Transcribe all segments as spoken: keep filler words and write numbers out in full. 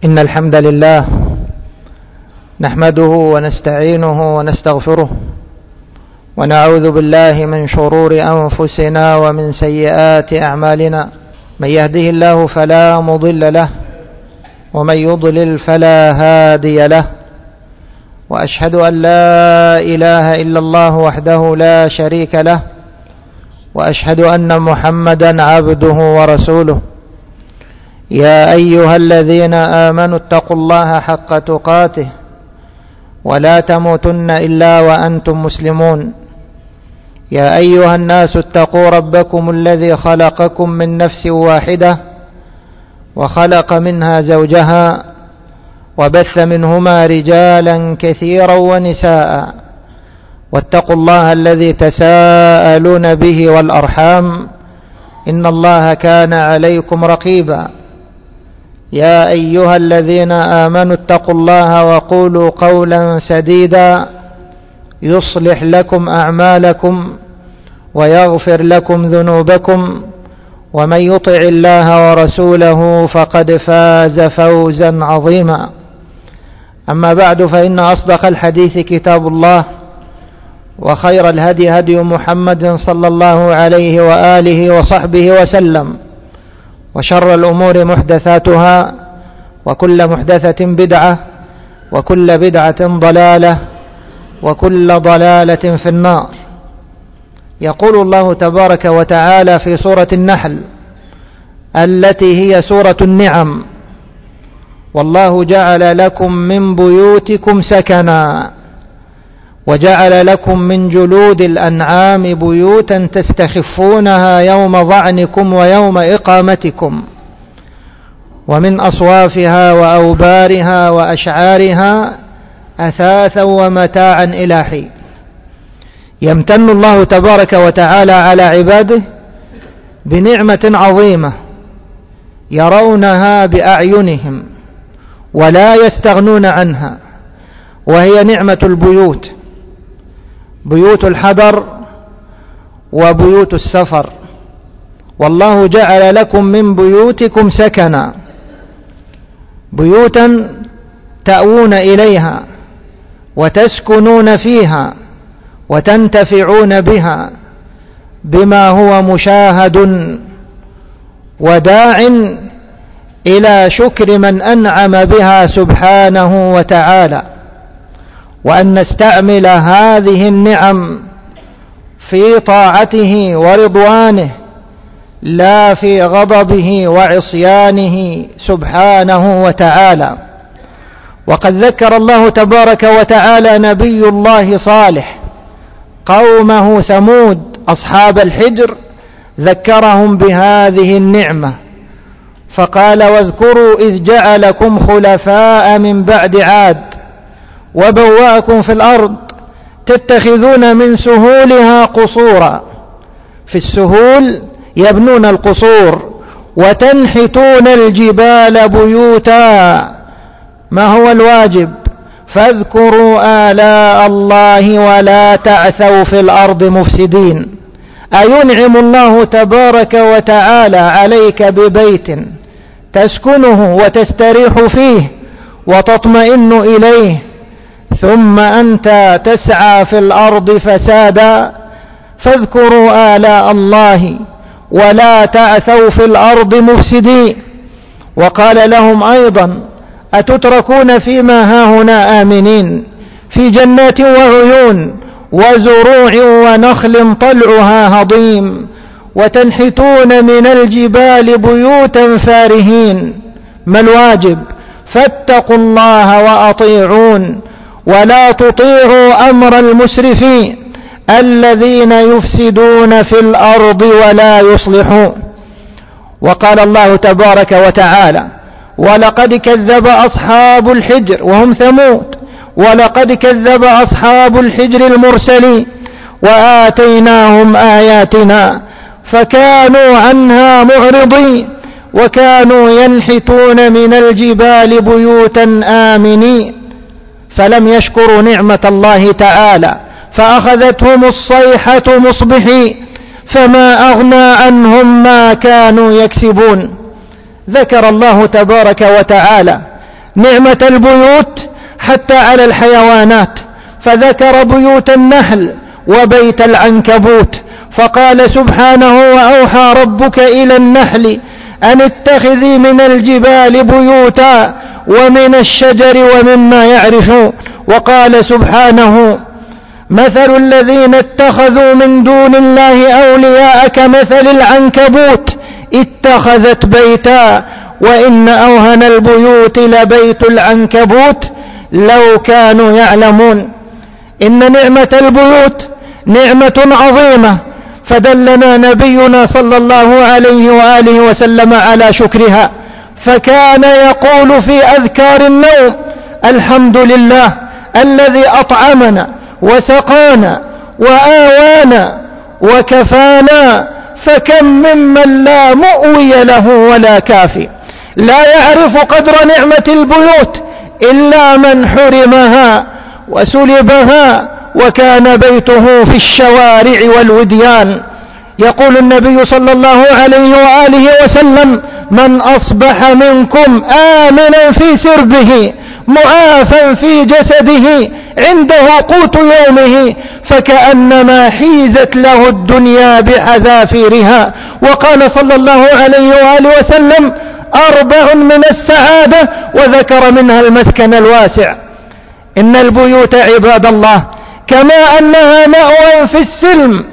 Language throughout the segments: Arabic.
إن الحمد لله نحمده ونستعينه ونستغفره ونعوذ بالله من شرور أنفسنا ومن سيئات أعمالنا. من يهده الله فلا مضل له ومن يضلل فلا هادي له، وأشهد أن لا إله إلا الله وحده لا شريك له، وأشهد أن محمدا عبده ورسوله. يا أيها الذين آمنوا اتقوا الله حق تقاته ولا تموتن إلا وأنتم مسلمون. يا أيها الناس اتقوا ربكم الذي خلقكم من نفس واحدة وخلق منها زوجها وبث منهما رجالا كثيرا ونساء، واتقوا الله الذي تساءلون به والأرحام إن الله كان عليكم رقيبا. يا أيها الذين آمنوا اتقوا الله وقولوا قولا سديدا يصلح لكم أعمالكم ويغفر لكم ذنوبكم، ومن يطع الله ورسوله فقد فاز فوزا عظيما. أما بعد، فإن أصدق الحديث كتاب الله، وخير الهدي هدي محمد صلى الله عليه وآله وصحبه وسلم، وشر الأمور محدثاتها، وكل محدثة بدعة، وكل بدعة ضلالة، وكل ضلالة في النار. يقول الله تبارك وتعالى في سورة النحل التي هي سورة النعم: والله جعل لكم من بيوتكم سكنا وجعل لكم من جلود الأنعام بيوتا تستخفونها يوم ظعنكم ويوم إقامتكم، ومن أصوافها وأوبارها وأشعارها أثاثا ومتاعا إلى حين. يمتن الله تبارك وتعالى على عباده بنعمة عظيمة يرونها بأعينهم ولا يستغنون عنها، وهي نعمة البيوت، بيوت الحضر وبيوت السفر. والله جعل لكم من بيوتكم سكنا، بيوتا تأوون إليها وتسكنون فيها وتنتفعون بها بما هو مشاهد وداع إلى شكر من أنعم بها سبحانه وتعالى، وأن نستعمل هذه النعم في طاعته ورضوانه لا في غضبه وعصيانه سبحانه وتعالى. وقد ذكر الله تبارك وتعالى نبي الله صالح قومه ثمود أصحاب الحجر، ذكرهم بهذه النعمة فقال: واذكروا إذ جعلكم خلفاء من بعد عاد وبوأكم في الأرض تتخذون من سهولها قصورا. في السهول يبنون القصور، وتنحتون الجبال بيوتا. ما هو الواجب؟ فاذكروا آلاء الله ولا تعثوا في الأرض مفسدين. أينعم الله تبارك وتعالى عليك ببيت تسكنه وتستريح فيه وتطمئن إليه، ثم أنت تسعى في الأرض فسادا؟ فاذكروا آلاء الله ولا تعثوا في الأرض مفسدين. وقال لهم أيضا: أتتركون فيما هاهنا آمنين في جنات وعيون وزروع ونخل طلعها هضيم وتنحتون من الجبال بيوتا فارهين. ما الواجب؟ فاتقوا الله وأطيعون ولا تطيعوا أمر المسرفين الذين يفسدون في الأرض ولا يصلحون. وقال الله تبارك وتعالى: ولقد كذب أصحاب الحجر، وهم ثمود، ولقد كذب أصحاب الحجر المرسلين وآتيناهم آياتنا فكانوا عنها معرضين وكانوا ينحتون من الجبال بيوتا آمنين. فلم يشكروا نعمة الله تعالى فأخذتهم الصيحة مصبحين فما أغنى عنهم ما كانوا يكسبون. ذكر الله تبارك وتعالى نعمة البيوت حتى على الحيوانات، فذكر بيوت النحل وبيت العنكبوت، فقال سبحانه: وأوحى ربك إلى النحل أن اتخذي من الجبال بيوتا ومن الشجر ومما يعرشون. وقال سبحانه: مثل الذين اتخذوا من دون الله أولياء كمثل العنكبوت اتخذت بيتا وإن أوهن البيوت لبيت العنكبوت لو كانوا يعلمون. إن نعمة البيوت نعمة عظيمة، فدلنا نبينا صلى الله عليه وآله وسلم على شكرها، فكان يقول في أذكار النوم: الحمد لله الذي أطعمنا وسقانا وآوانا وكفانا، فكم ممن لا مؤوي له ولا كافي. لا يعرف قدر نعمة البيوت إلا من حرمها وسلبها وكان بيته في الشوارع والوديان. يقول النبي صلى الله عليه وآله وسلم: من أصبح منكم آمنا في سربه معافا في جسده عنده قوت يومه فكأنما حيزت له الدنيا بحذافيرها. وقال صلى الله عليه وآله وسلم: أربع من السعادة، وذكر منها المسكن الواسع. إن البيوت عباد الله كما أنها مأوى في السلم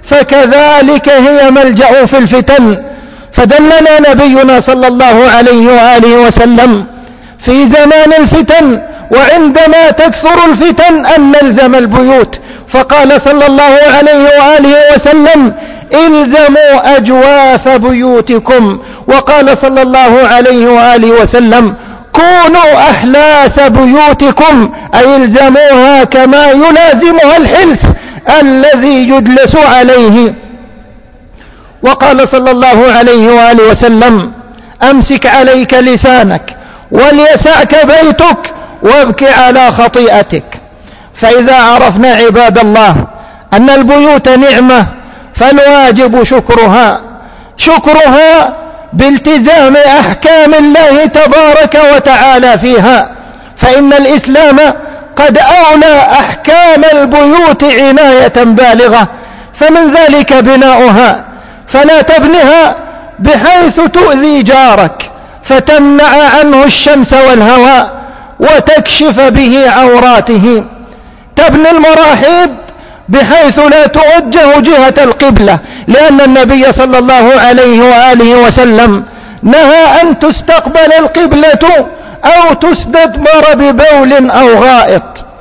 فكذلك هي ملجأ في الفتن. فدلنا نبينا صلى الله عليه وآله وسلم في زمان الفتن وعندما تكثر الفتن أن نلزم البيوت، فقال صلى الله عليه وآله وسلم: الزموا أجواف بيوتكم. وقال صلى الله عليه وآله وسلم: كونوا أحلاس بيوتكم، أي الزموها كما يلازمها الحلس الذي يجلس عليه. وقال صلى الله عليه وآله وسلم: أمسك عليك لسانك وليسعك بيتك وابك على خطيئتك. فإذا عرفنا عباد الله أن البيوت نعمة فالواجب شكرها شكرها بالتزام أحكام الله تبارك وتعالى فيها، فإن الإسلام قد أولى أحكام البيوت عناية بالغة، فمن ذلك بناؤها، فلا تبنها بحيث تؤذي جارك فتمنع عنه الشمس والهواء وتكشف به عوراته. تبني المراحيض بحيث لا توجه جهة القبلة، لأن النبي صلى الله عليه وآله وسلم نهى أن تستقبل القبلة أو تستدبر ببول أو غائط.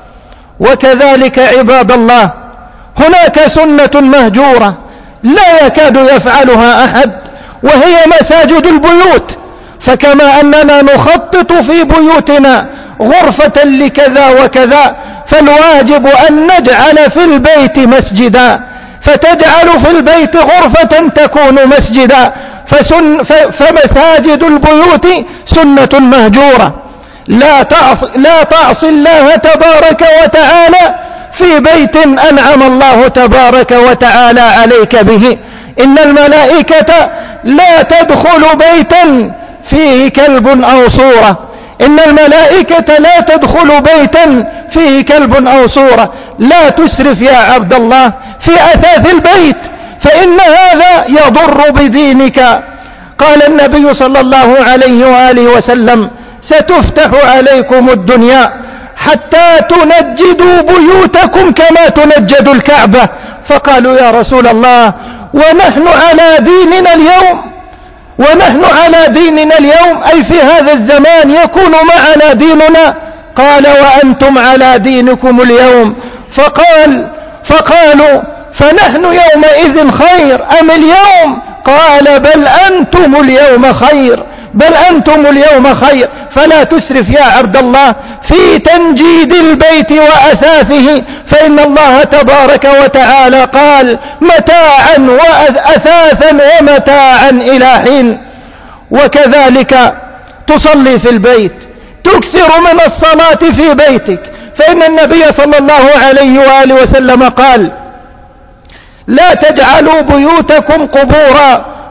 وكذلك عباد الله هناك سنة مهجورة لا يكاد يفعلها أحد، وهي مساجد البيوت. فكما أننا نخطط في بيوتنا غرفة لكذا وكذا، فالواجب أن نجعل في البيت مسجدا، فتجعل في البيت غرفة تكون مسجدا. فسن فمساجد البيوت سنة مهجورة، لا تعص لا تعصي الله تبارك وتعالى في بيت أنعم الله تبارك وتعالى عليك به. إن الملائكة لا تدخل بيتا فيه كلب أو صورة، إن الملائكة لا تدخل بيتا فيه كلب أو صورة. لا تسرف يا عبد الله في أثاث البيت، فإن هذا يضر بدينك. قال النبي صلى الله عليه وآله وسلم: ستفتح عليكم الدنيا حتى تنجدوا بيوتكم كما تنجد الكعبة. فقالوا: يا رسول الله، ونحن على ديننا اليوم ونحن على ديننا اليوم أي في هذا الزمان يكون معنا ديننا؟ قال: وأنتم على دينكم اليوم. فقال فقالوا: فنحن يومئذ خير أم اليوم؟ قال: بل أنتم اليوم خير بل أنتم اليوم خير. فلا تسرف يا عبد الله في تنجيد البيت وأثاثه، فإن الله تبارك وتعالى قال: متاعا وأثاثا ومتاعا إلى حين. وكذلك تصلي في البيت، تكثر من الصلاة في بيتك، فإن النبي صلى الله عليه وآله وسلم قال: لا تجعلوا بيوتكم قبورا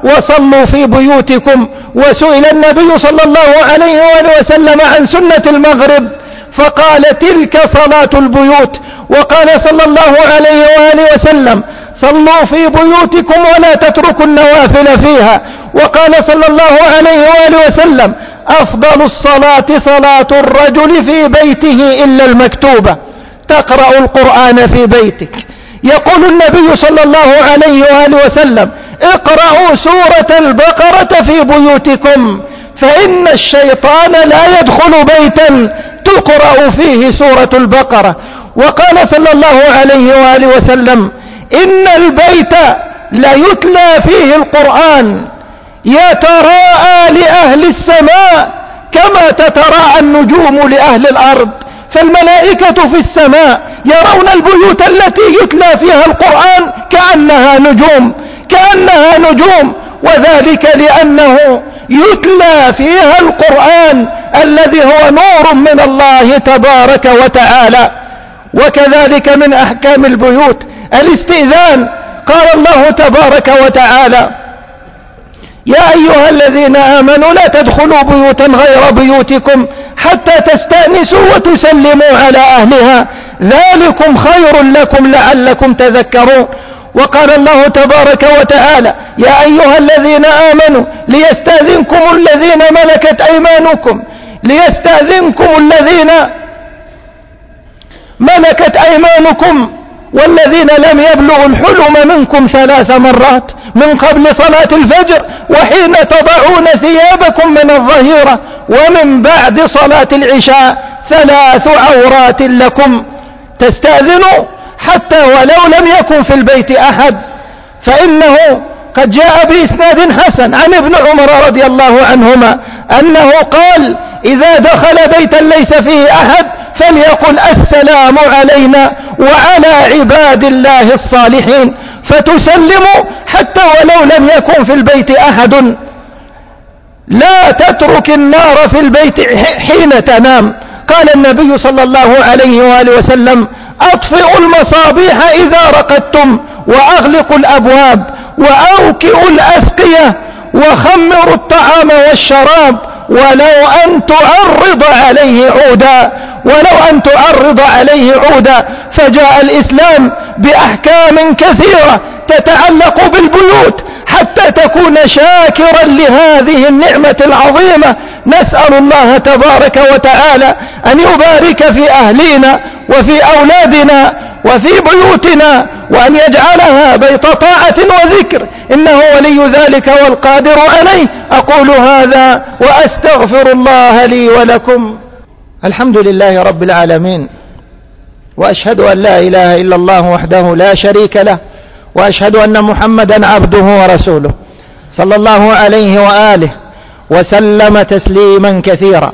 وصلوا في بيوتكم. وسئل النبي صلى الله عليه وآله وسلم عن سنة المغرب فقال تلك صلاة البيوت. وقال صلى الله عليه وآله وسلم صلوا في بيوتكم ولا تتركوا النوافل فيها. وقال صلى الله عليه وآله وسلم أفضل الصلاة صلاة الرجل في بيته إلا المكتوبة، تقرأ القرآن في بيتك. يقول النبي صلى الله عليه وآله وسلم اقرأوا سورة البقرة في بيوتكم فإن الشيطان لا يدخل بيتا تقرأ فيه سورة البقرة. وقال صلى الله عليه وآله وسلم إن البيت ليتلى فيه القرآن يتراءى لأهل السماء كما تتراءى النجوم لأهل الأرض. فالملائكة في السماء يرون البيوت التي يتلى فيها القرآن كأنها نجوم كأنها نجوم وذلك لأنه يتلى فيها القرآن الذي هو نور من الله تبارك وتعالى. وكذلك من أحكام البيوت الاستئذان. قال الله تبارك وتعالى يا أيها الذين آمنوا لا تدخلوا بيوتا غير بيوتكم حتى تستأنسوا وتسلموا على أهلها ذلكم خير لكم لعلكم تذكرون. وقال الله تبارك وتعالى يا أيها الذين آمنوا ليستأذنكم الذين ملكت أيمانكم ليستأذنكم الذين ملكت أيمانكم والذين لم يبلغوا الحلم منكم ثلاث مرات من قبل صلاة الفجر وحين تضعون ثيابكم من الظهيرة ومن بعد صلاة العشاء ثلاث عورات لكم. تستأذنوا حتى ولو لم يكن في البيت أحد، فإنه قد جاء بإسناد حسن عن ابن عمر رضي الله عنهما أنه قال إذا دخل بيتا ليس فيه أحد فليقل السلام علينا وعلى عباد الله الصالحين، فتسلموا حتى ولو لم يكن في البيت أحد. لا تترك النار في البيت حين تنام. قال النبي صلى الله عليه وآله وسلم أطفئوا المصابيح إذا رقدتم وأغلقوا الأبواب وأوكئوا الأسقية وخمروا الطعام والشراب ولو أن تعرض عليه عودا ولو أن تعرض عليه عودا. فجاء الإسلام بأحكام كثيرة تتعلق بالبيوت حتى تكون شاكرا لهذه النعمة العظيمة. نسأل الله تبارك وتعالى أن يبارك في أهلنا وفي أولادنا وفي بيوتنا وأن يجعلها بيت طاعة وذكر إنه ولي ذلك والقادر عليه. أقول هذا وأستغفر الله لي ولكم. الحمد لله رب العالمين، وأشهد أن لا إله إلا الله وحده لا شريك له، وأشهد أن محمدا عبده ورسوله صلى الله عليه وآله وسلم تسليما كثيرا.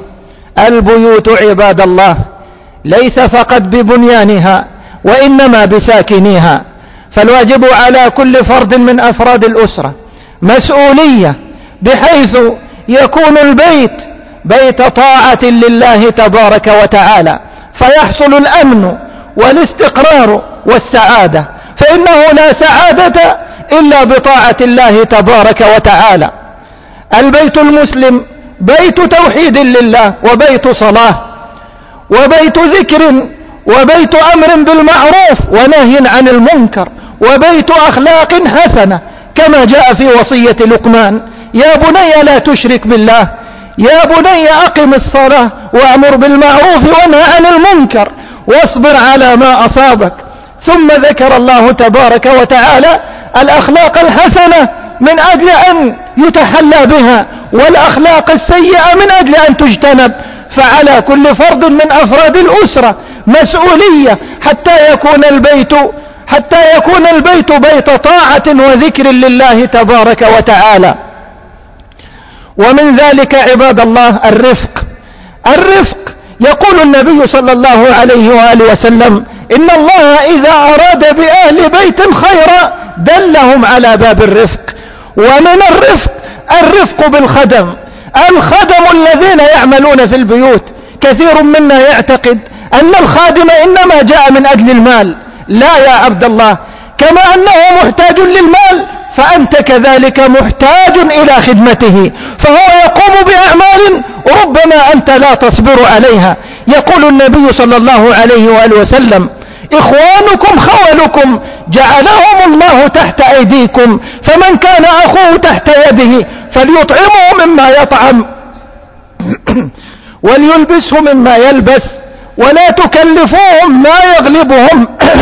البيوت عباد الله ليس فقط ببنيانها وإنما بساكنيها، فالواجب على كل فرد من أفراد الأسرة مسؤولية بحيث يكون البيت بيت طاعة لله تبارك وتعالى، فيحصل الأمن والاستقرار والسعادة، فإنه لا سعادة إلا بطاعة الله تبارك وتعالى. البيت المسلم بيت توحيد لله وبيت صلاة وبيت ذكر وبيت أمر بالمعروف ونهي عن المنكر وبيت أخلاق حسنة، كما جاء في وصية لقمان يا بني لا تشرك بالله، يا بني أقم الصلاة وأمر بالمعروف ونهى عن المنكر واصبر على ما أصابك. ثم ذكر الله تبارك وتعالى الأخلاق الحسنة من أجل أن يتحلى بها، والأخلاق السيئة من أجل أن تجتنب. فعلى كل فرد من أفراد الأسرة مسؤولية حتى يكون البيت حتى يكون البيت بيت طاعة وذكر لله تبارك وتعالى. ومن ذلك عباد الله الرفق. الرفق يقول النبي صلى الله عليه وآله وسلم إن الله إذا أراد بأهل بيت خيرا دلهم على باب الرفق. ومن الرفق الرفق بالخدم. الخدم الذين يعملون في البيوت، كثير منا يعتقد أن الخادم إنما جاء من أجل المال. لا يا عبد الله، كما أنه محتاج للمال فأنت كذلك محتاج إلى خدمته، فهو يقوم بأعمال ربما أنت لا تصبر عليها. يقول النبي صلى الله عليه وآله وسلم: إخوانكم خولكم جعلهم الله تحت أيديكم، فمن كان أخوه تحت يده فليطعمه مما يطعم وليلبسه مما يلبس، ولا تكلفوهم ما يغلبهم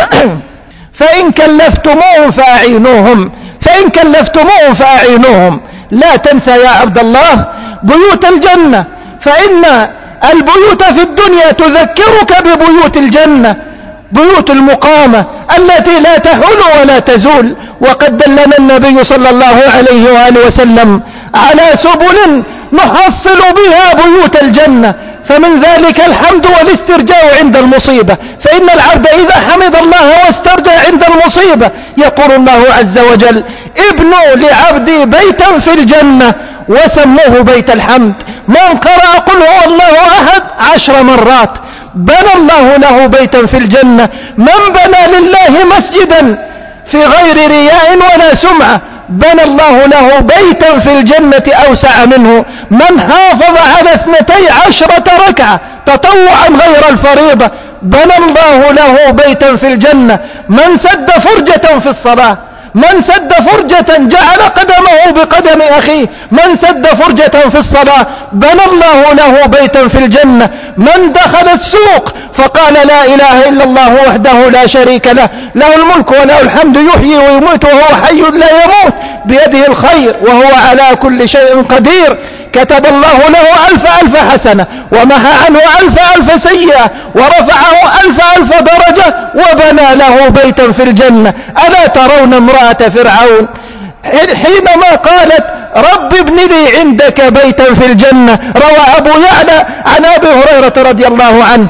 فإن كلفتموهم فأعينوهم فإن كلفتموهم فأعينوهم. لا تنسى يا عبد الله بيوت الجنة، فإن البيوت في الدنيا تذكرك ببيوت الجنة، بيوت المقامة التي لا تحول ولا تزول. وقد دلنا النبي صلى الله عليه وآله وسلم على سبل نحصل بها بيوت الجنة، فمن ذلك الحمد والاسترجاع عند المصيبة، فإن العبد إذا حمد الله واسترجع عند المصيبة يقول الله عز وجل: ابنوا لعبدي بيتا في الجنة وسموه بيت الحمد. من قرأ قل هو الله أحد عشر مرات بنى الله له بيتا في الجنة. من بنى لله مسجدا في غير رياء ولا سمعة بنى الله له بيتا في الجنة أوسع منه. من حافظ على اثنتي عشرة ركعة تطوعا غير الفريضة بنى الله له بيتا في الجنة. من سد فرجة في الصلاة، من سد فرجة جعل قدمه بقدم أخيه، من سد فرجة في الصلاة بنى الله له بيتا في الجنة. من دخل السوق فقال لا إله إلا الله وحده لا شريك له، له الملك وله الحمد يحيي ويميت وهو حي لا يموت بيده الخير وهو على كل شيء قدير، كتب الله له ألف ألف حسنة ومحى عنه ألف ألف سيئة ورفعه ألف ألف درجة وبنى له بيتا في الجنة. ألا ترون امرأة فرعون حينما قالت رب ابن لي عندك بيتا في الجنة؟ روى أبو يعلى عن أبي هريرة رضي الله عنه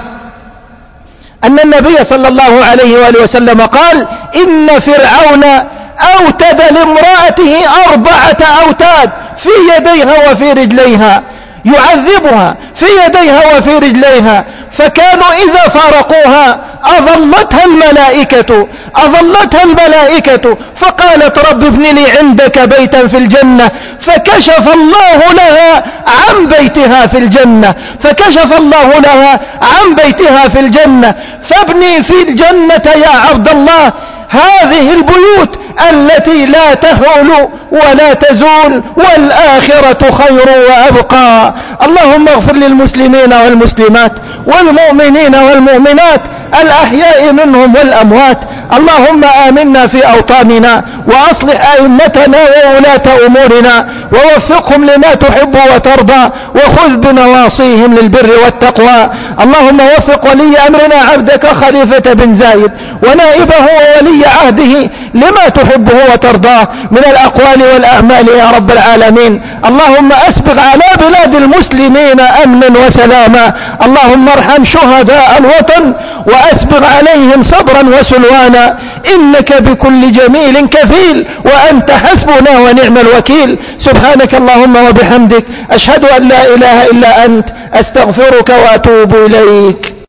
أن النبي صلى الله عليه وآله وسلم قال: إن فرعون أوتد لامرأته أربعة أوتاد في يديها وفي رجليها، يعذبها في يديها وفي رجليها، فكانوا إذا فارقوها أظلتها الملائكة أظلتها الملائكة فقالت رب ابن لي عندك بيتا في الجنة، فكشف الله لها عن بيتها في الجنة فكشف الله لها عن بيتها في الجنة. فابني في الجنة يا عبد الله هذه البيوت التي لا تهول ولا تزول، والآخرة خير وأبقى. اللهم اغفر للمسلمين والمسلمات والمؤمنين والمؤمنات الأحياء منهم والأموات. اللهم آمنا في أوطاننا وأصلح أئمتنا وولاة أمورنا ووفقهم لما تحب وترضى وخذ بنواصيهم للبر والتقوى. اللهم وفق ولي أمرنا عبدك خليفة بن زايد ونائبه وولي عهده لما تحبه وترضاه من الأقوال والأعمال يا رب العالمين. اللهم أسبغ على بلاد المسلمين أمنا وسلاما. اللهم ارحم شهداء الوطن وأسبغ عليهم صبرا وسلوانا، إنك بكل جميل كفيل وأنت حسبنا ونعم الوكيل. سبحانك اللهم وبحمدك أشهد أن لا إله إلا أنت أستغفرك وأتوب إليك.